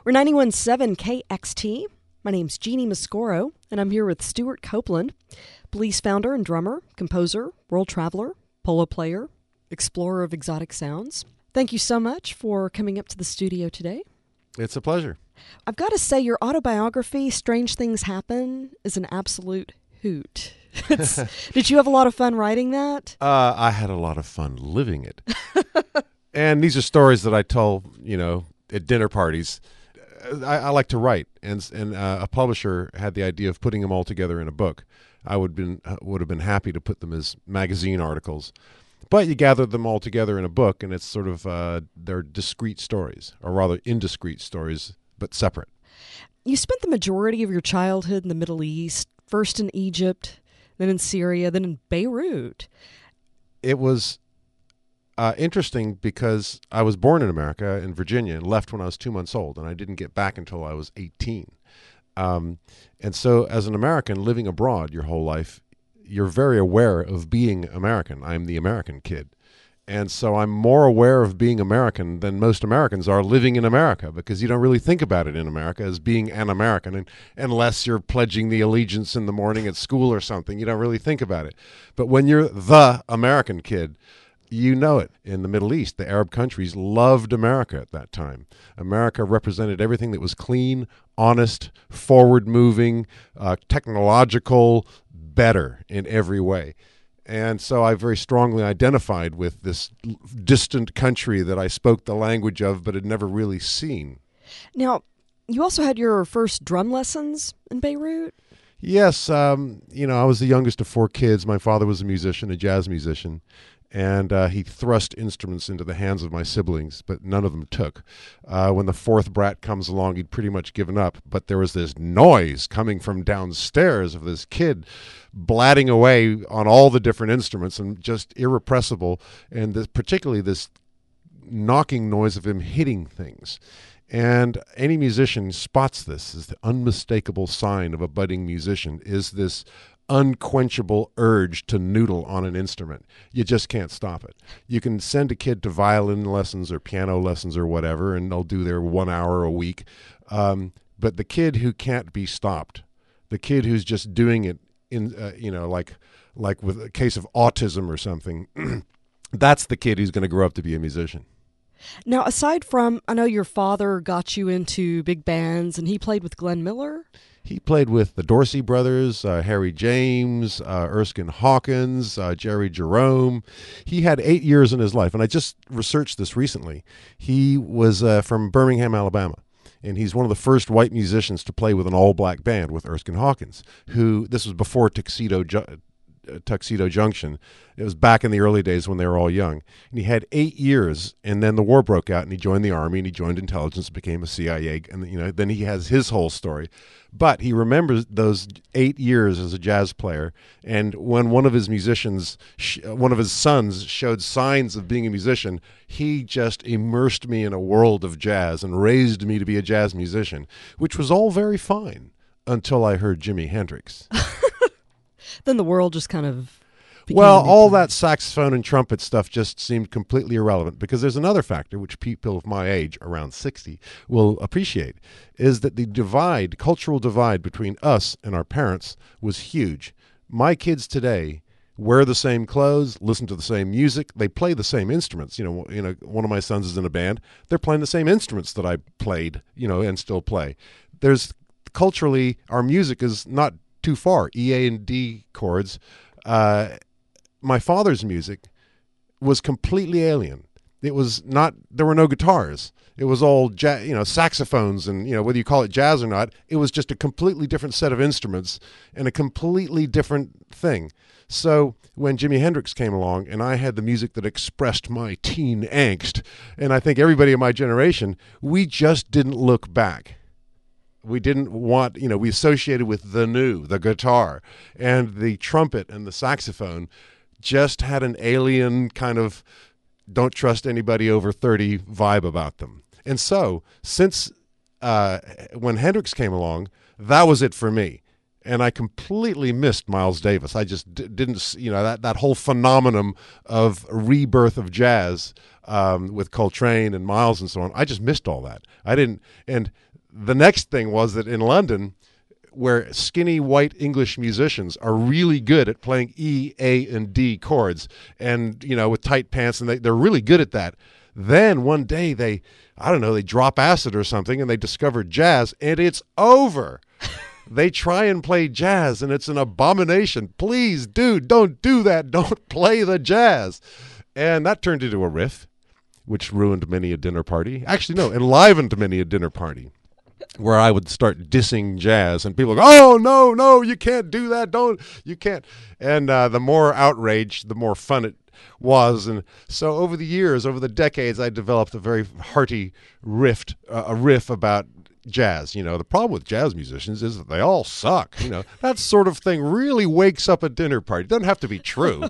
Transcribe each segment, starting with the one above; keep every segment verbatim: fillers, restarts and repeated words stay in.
We're ninety-one point seven K X T. My name's Jeannie Mascoro, and I'm here with Stuart Copeland, Police founder and drummer, composer, world traveler, polo player, explorer of exotic sounds. Thank you so much for coming up to the studio today. It's a pleasure. I've got to say, your autobiography, Strange Things Happen, is an absolute hoot. Did you have a lot of fun writing that? Uh, I had a lot of fun living it. And these are stories that I tell, you know, at dinner parties. I, I like to write, and and uh, a publisher had the idea of putting them all together in a book. I would been would have been happy to put them as magazine articles, but you gather them all together in a book, and it's sort of uh, they're discrete stories, or rather indiscreet stories, but separate. You spent the majority of your childhood in the Middle East, first in Egypt, then in Syria, then in Beirut. It was uh, interesting because I was born in America, in Virginia, and left when I was two months old, and I didn't get back until I was eighteen. Um, and so as an American living abroad your whole life, you're very aware of being American. I'm the American kid. And so I'm more aware of being American than most Americans are living in America, because you don't really think about it in America as being an American, and, unless you're pledging the allegiance in the morning at school or something. You don't really think about it. But when you're the American kid, you know it. In the Middle East, the Arab countries loved America at that time. America represented everything that was clean, honest, forward-moving, uh, technological, better in every way. And so I very strongly identified with this distant country that I spoke the language of but had never really seen. Now, you also had your first drum lessons in Beirut? Yes. Um, you know, I was the youngest of four kids. My father was a musician, a jazz musician. And uh, he thrust instruments into the hands of my siblings, but none of them took. Uh, when the fourth brat comes along, he'd pretty much given up. But there was this noise coming from downstairs of this kid blatting away on all the different instruments, and just irrepressible. And this, particularly this knocking noise of him hitting things. And any musician spots this as the unmistakable sign of a budding musician, is this unquenchable urge to noodle on an instrument. You just can't stop it. You can send a kid to violin lessons or piano lessons or whatever, and they'll do their one hour a week. Um, but the kid who can't be stopped, the kid who's just doing it in, uh, you know, like like with a case of autism or something, that's the kid who's going to grow up to be a musician. Now, aside from, I know your father got you into big bands, and he played with Glenn Miller. He played with the Dorsey brothers, uh, Harry James, uh, Erskine Hawkins, uh, Jerry Jerome. He had eight years in his life, and I just researched this recently. He was uh, from Birmingham, Alabama, and he's one of the first white musicians to play with an all-black band with Erskine Hawkins, who, this was before Tuxedo Ju- Tuxedo Junction. It was back in the early days when they were all young. And he had eight years, and then the war broke out, and he joined the Army, and he joined intelligence, became a C I A, and you know, then he has his whole story. But he remembers those eight years as a jazz player, and when one of his musicians, sh- one of his sons showed signs of being a musician, he just immersed me in a world of jazz and raised me to be a jazz musician, which was all very fine until I heard Jimi Hendrix. Then the world just kind of became Well, all that saxophone and trumpet stuff just seemed completely irrelevant, because there's another factor which people of my age, around sixty, will appreciate, is that the divide, cultural divide between us and our parents was huge. My kids today wear the same clothes, listen to the same music, they play the same instruments. You know, you know, one of my sons is in a band. They're playing the same instruments that I played, you know, and still play. There's culturally, our music is not too far, E, A, and D chords. Uh, my father's music was completely alien. It was not, there were no guitars. It was all, ja- you know, saxophones, and, you know, whether you call it jazz or not, it was just a completely different set of instruments and a completely different thing. So when Jimi Hendrix came along, and I had the music that expressed my teen angst, and I think everybody in my generation, we just didn't look back. We didn't want, you know, we associated with the new, the guitar, and the trumpet and the saxophone just had an alien kind of don't trust anybody over thirty vibe about them. And so since uh, when Hendrix came along, that was it for me. And I completely missed Miles Davis. I just d- didn't, you know, that, that whole phenomenon of rebirth of jazz um, with Coltrane and Miles and so on. I just missed all that. I didn't, and the next thing was that in London, where skinny white English musicians are really good at playing E, A, and D chords, and you know, with tight pants, and they, they're really good at that. Then one day they, I don't know, they drop acid or something, and they discover jazz, and it's over. They try and play jazz, and it's an abomination. Please, dude, don't do that. Don't play the jazz. And that turned into a riff, which ruined many a dinner party. Actually, no, enlivened many a dinner party, where I would start dissing jazz, and people go, oh, no, no, you can't do that. Don't, you can't. And uh, the more outrage, the more fun it was. And so over the years, over the decades, I developed a very hearty riff, uh, a riff about jazz. You know, the problem with jazz musicians is that they all suck. You know, that sort of thing really wakes up a dinner party. It doesn't have to be true.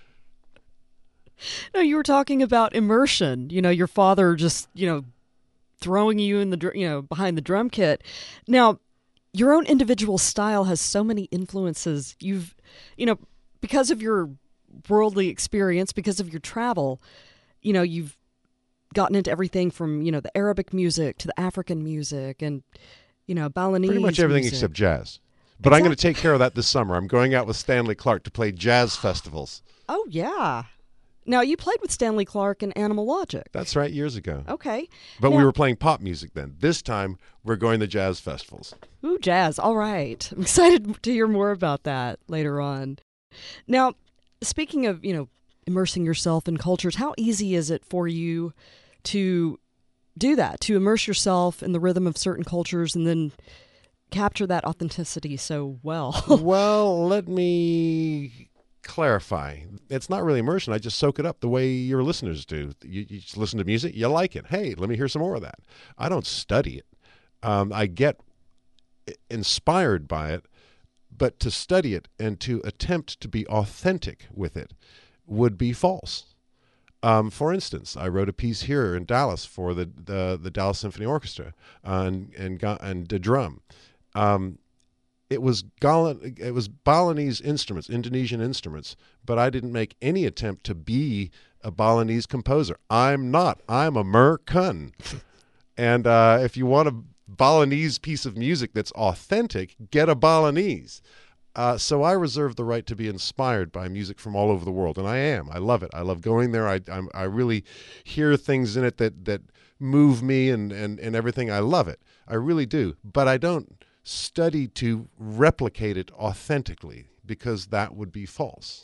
No, you were talking about immersion. You know, your father just, you know, throwing you in the, dr- you know, behind the drum kit. Now, your own individual style has so many influences. You've, you know, because of your worldly experience, because of your travel, you know, you've gotten into everything from, you know, the Arabic music to the African music and, you know, Balinese Pretty much everything music. except jazz. But exactly. I'm going to take care of that this summer. I'm going out with Stanley Clarke to play jazz festivals. Oh, yeah. Now, you played with Stanley Clarke and Animal Logic. That's right, years ago. Okay. But now, we were playing pop music then. This time, we're going to jazz festivals. Ooh, jazz. All right. I'm excited to hear more about that later on. Now, speaking of, you know, immersing yourself in cultures, how easy is it for you to do that, to immerse yourself in the rhythm of certain cultures and then capture that authenticity so well? Well, let me clarify. It's not really immersion. I just soak it up the way your listeners do. You, you just listen to music, you like it. Hey, let me hear some more of that. I don't study it. Um, I get inspired by it, but to study it and to attempt to be authentic with it would be false. Um, for instance, I wrote a piece here in Dallas for the the, the Dallas Symphony Orchestra uh, and and and the drum. Um, it was Galan, it was Balinese instruments, Indonesian instruments, but I didn't make any attempt to be a Balinese composer. I'm not. I'm a Merkun. And uh, if you want a Balinese piece of music that's authentic, get a Balinese. Uh, so I reserve the right to be inspired by music from all over the world, and I am. I love it. I love going there. I I'm, I really hear things in it that, that move me and, and, and everything. I love it. I really do. But I don't study to replicate it authentically, because that would be false.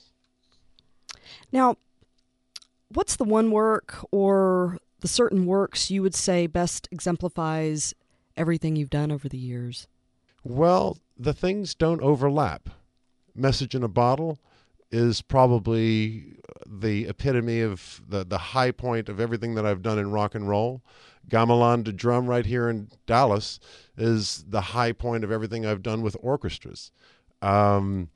Now, what's the one work or the certain works you would say best exemplifies everything you've done over the years? Well, the things don't overlap. Message in a Bottle is probably the epitome of the, the high point of everything that I've done in rock and roll. Gamelan to Drum right here in Dallas is the high point of everything I've done with orchestras. Um,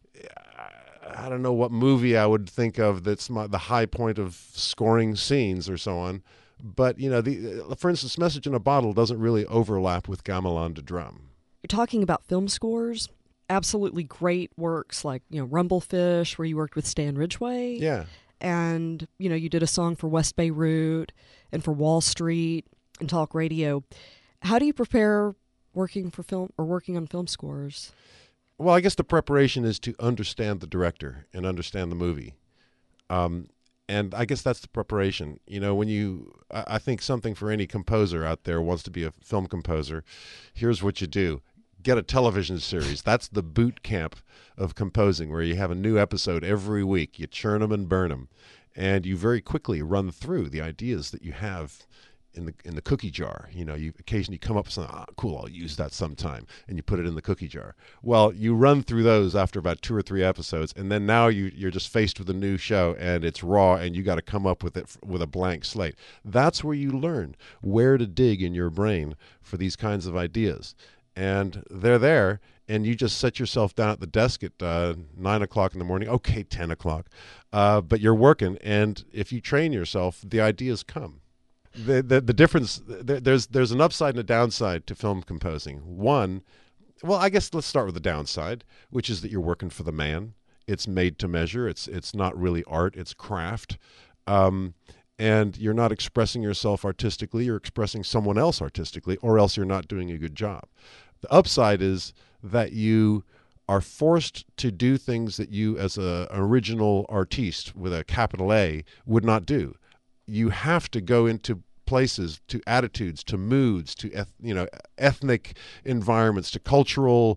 I don't know what movie I would think of that's my, the high point of scoring scenes or so on. But, you know, the, for instance, Message in a Bottle doesn't really overlap with Gamelan to Drum. You're talking about film scores, absolutely great works like, you know, Rumblefish, where you worked with Stan Ridgway. Yeah. And, you know, you did a song for West Beirut and for Wall Street and Talk Radio. How do you prepare working for film or working on film scores? Well, I guess the preparation is to understand the director and understand the movie. Um, and I guess that's the preparation. You know, when you, I think something for any composer out there who wants to be a film composer, here's what you do. Get a television series. That's the boot camp of composing, where you have a new episode every week. You churn them and burn them, and you very quickly run through the ideas that you have in the in the cookie jar. You know, you occasionally come up with something, ah, cool, I'll use that sometime, and you put it in the cookie jar. Well, you run through those after about two or three episodes, and then now you you're just faced with a new show, and it's raw, and you got to come up with it with a blank slate. That's where you learn where to dig in your brain for these kinds of ideas. And they're there, and you just set yourself down at the desk at uh, nine o'clock in the morning, okay, ten o'clock, uh, but you're working, and if you train yourself, the ideas come. The the, the difference, there, there's there's an upside and a downside to film composing. One, well, I guess let's start with the downside, which is that you're working for the man. It's made to measure. It's it's not really art, it's craft. Um, and you're not expressing yourself artistically, you're expressing someone else artistically, or else you're not doing a good job. The upside is that you are forced to do things that you, as a, an original artiste with a capital A, would not do. You have to go into places, to attitudes, to moods, to eth- you know ethnic environments, to cultural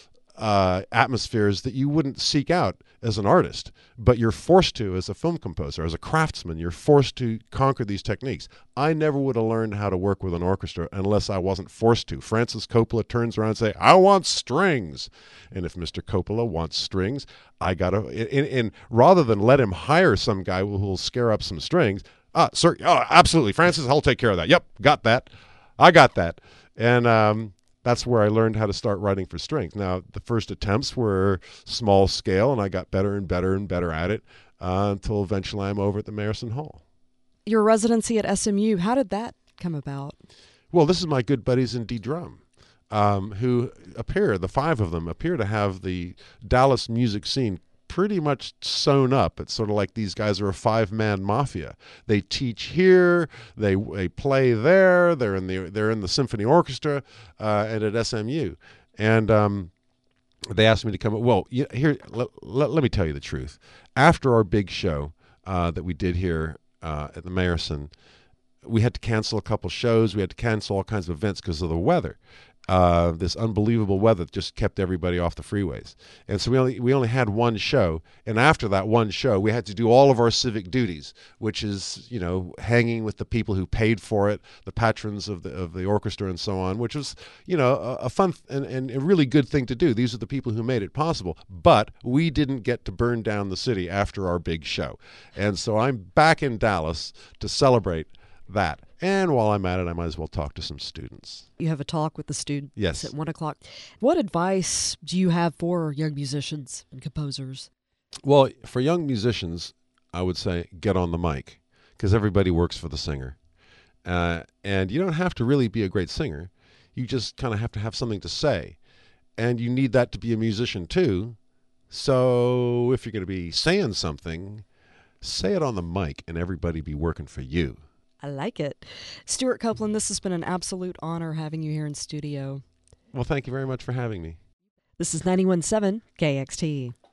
uh, atmospheres that you wouldn't seek out as an artist, but you're forced to as a film composer, as a craftsman. You're forced to conquer these techniques. I never would have learned how to work with an orchestra unless I wasn't forced to. Francis Coppola turns around and say, "I want strings," and if Mister Coppola wants strings, I gotta. And, and rather than let him hire some guy who will scare up some strings. Ah, sir, oh, absolutely, Francis, I'll take care of that. Yep, got that. I got that. And um, that's where I learned how to start writing for strings. Now, the first attempts were small scale, and I got better and better and better at it uh, until eventually I'm over at the Mayerson Hall. Your residency at S M U, how did that come about? Well, this is my good buddies in D-Drum, um, who appear, the five of them, appear to have the Dallas music scene pretty much sewn up. It's sort of like these guys are a five-man mafia. They teach here, they they play there. They're in the they're in the symphony orchestra, uh, and at S M U, and um, they asked me to come. Well, here let, let, let me tell you the truth. After our big show uh, that we did here uh, at the Mayerson, we had to cancel a couple shows. We had to cancel all kinds of events because of the weather. Uh, this unbelievable weather that just kept everybody off the freeways. And so we only we only had one show. And after that one show, we had to do all of our civic duties, which is, you know, hanging with the people who paid for it, the patrons of the of the orchestra and so on, which was, you know, a, a fun and, and a really good thing to do. These are the people who made it possible. But we didn't get to burn down the city after our big show. And so I'm back in Dallas to celebrate that. And while I'm at it, I might as well talk to some students. You have a talk with the students Yes. at one o'clock. What advice do you have for young musicians and composers? Well, for young musicians, I would say get on the mic, because everybody works for the singer. Uh, and you don't have to really be a great singer. You just kind of have to have something to say. And you need that to be a musician too. So if you're going to be saying something, say it on the mic and everybody be working for you. I like it. Stuart Copeland, this has been an absolute honor having you here in studio. Well, thank you very much for having me. This is ninety-one point seven K X T.